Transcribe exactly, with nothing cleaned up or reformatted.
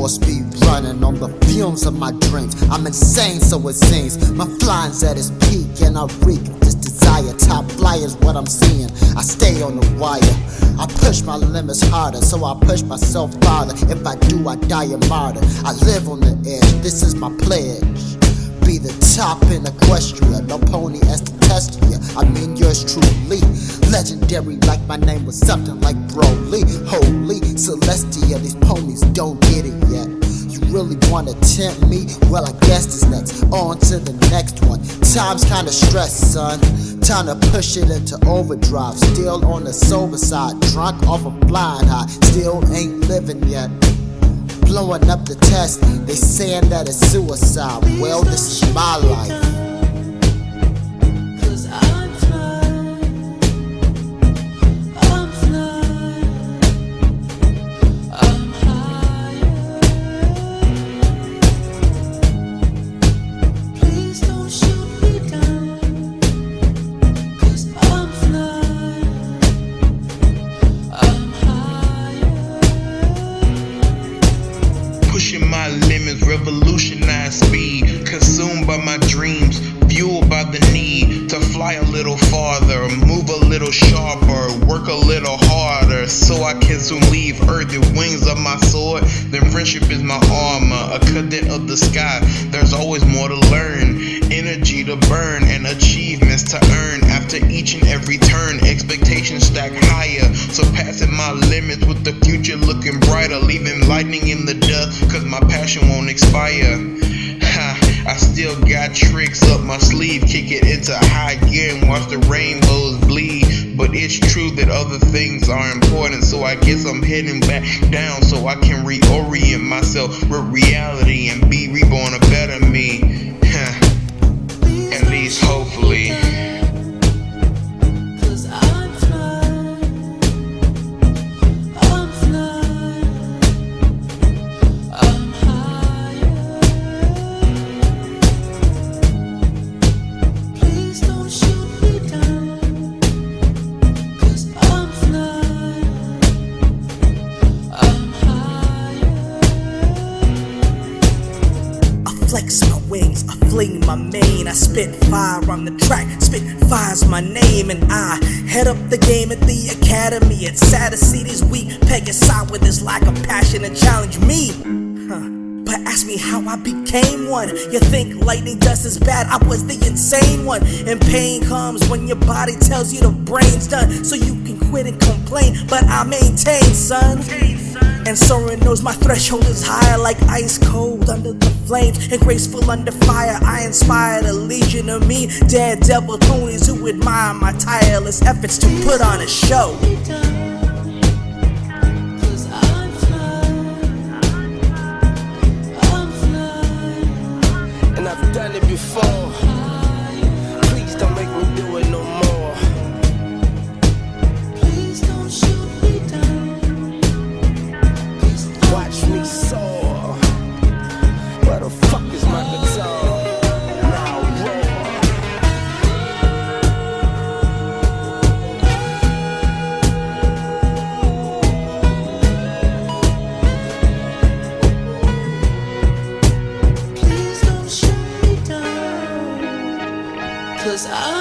speed running on the fumes of my dreams. I'm insane, so it seems. My flying's at its peak, and I reek this desire. Top flyer's what I'm seeing. I stay on the wire. I push my limits harder, so I push myself farther. If I do, I die a martyr. I live on the edge. This is my pledge. Be the top in Equestria, no pony as to test ya. I mean yours truly, legendary like my name was something like Broly. Holy Celestia, these ponies don't get it yet. You really wanna tempt me? Well, I guess this next. On to the next one. Time's kinda stressed, son. Time to push it into overdrive. Still on the sober side, drunk off a flying high. Still ain't living yet. Blowing up the test, they saying that it's suicide. Well, this is my life. Cause I'm flying, I'm flying, I'm higher. Please don't shoot me down. Cause I'm flying, I'm higher. Pushing my limits, revolutionize speed. Consumed by my dreams, fueled by the need to fly a little farther, move a little sharper, work a little harder, so I can soon leave earth the wings of my sword. Then friendship is my armor, a cadet of the sky. There's always more to learn, energy to burn, and achievements to earn. After each and every turn, expectations stack higher, surpassing my limits with the future looking brighter, leaving lightning in the dust, cause my passion won't expire. Ha, I still got tricks up my sleeve, kick it into high gear and watch the rainbows bleed. But it's true that other things are important, so I guess I'm heading back down so I can reorient myself with reality and be reborn a better me. Ha, at least hopefully. Cause I'm flying, I'm flying, I'm higher. Please don't shoot me down. Cause I'm flying, I'm higher. I flex my wings, I fling my mane, I spit fire on the track, spit fire's my name, and I head up the game at the academy. It's sad to see these weak peggers side with this lack of passion and challenge me. Huh. But ask me how I became one. You think lightning dust is bad? I was the insane one. And pain comes when your body tells you the brain's done, so you can quit and complain, but I maintain, son. And Soren knows my threshold is higher, like ice cold under the flames and graceful under fire. I inspired a legion of me daredevil ponies who admire my tireless efforts to put on a show. Cause I'm flying, I'm flying, And I've done it before. Please don't make me do it no more. please don't shoot me down. Watch me soar. Where the fuck is my guitar? Now roar. Please don't shoot me down. Cause I